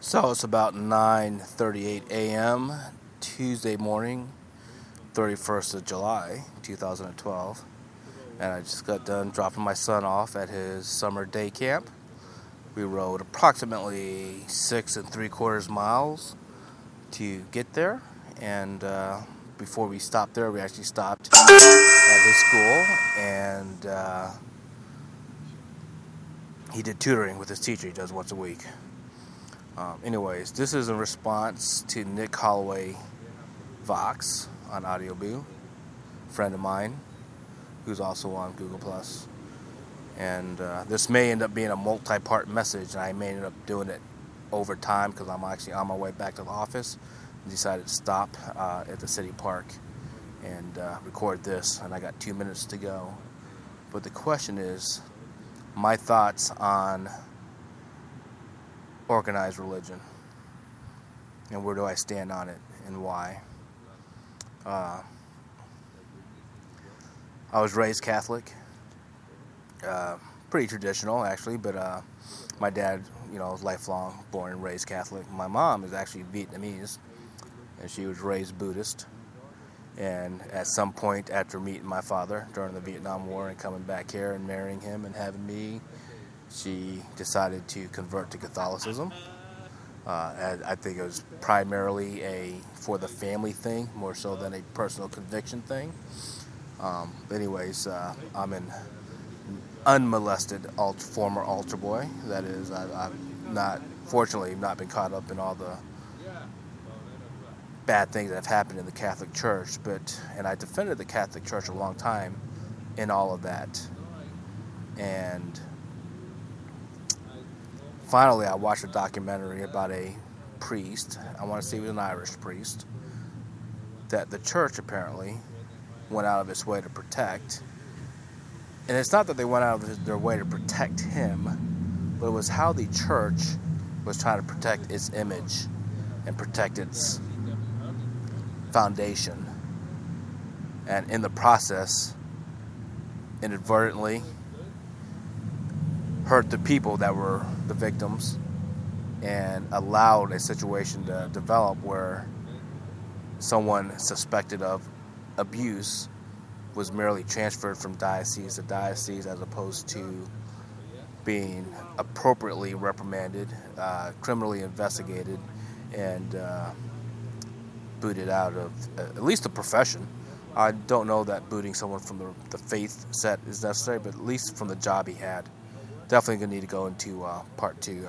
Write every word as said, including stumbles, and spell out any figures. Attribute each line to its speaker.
Speaker 1: So it's about nine thirty-eight a.m. Tuesday morning, thirty-first of July, two thousand twelve. And I just got done dropping my son off at his summer day camp. We rode approximately six and three quarters miles to get there. And uh, before we stopped there, we actually stopped at his school. And uh, he did tutoring with his teacher. He does once a week. Um, anyways, this is in response to Nick Holloway Vox on AudioBoo, a friend of mine who's also on Google Plus. And uh, this may end up being a multi-part message, and I may end up doing it over time because I'm actually on my way back to the office and decided to stop uh, at the city park and uh, record this, and I got two minutes to go. But the question is, my thoughts on organized religion, and where do I stand on it, and why. Uh, I was raised Catholic, uh, pretty traditional actually, but uh, my dad, you know, was lifelong born and raised Catholic. My mom is actually Vietnamese, and she was raised Buddhist. And at some point after meeting my father during the Vietnam War and coming back here and marrying him and having me, she decided to convert to Catholicism. Uh, and I think it was primarily a for the family thing, more so than a personal conviction thing. Um, anyways, uh, I'm an unmolested alt, former altar boy. That is, I, I've not, fortunately, not been caught up in all the bad things that have happened in the Catholic Church. But and I defended the Catholic Church a long time in all of that. And finally, I watched a documentary about a priest. I want to say he was an Irish priest that the church apparently went out of its way to protect. And it's not that they went out of their way to protect him, but it was how the church was trying to protect its image and protect its foundation. And in the process, inadvertently hurt the people that were the victims and allowed a situation to develop where someone suspected of abuse was merely transferred from diocese to diocese as opposed to being appropriately reprimanded, uh, criminally investigated, and uh, booted out of uh, at least the profession. I don't know that booting someone from the, the faith set is necessary, but at least from the job he had. Definitely going to need to go into uh, part two.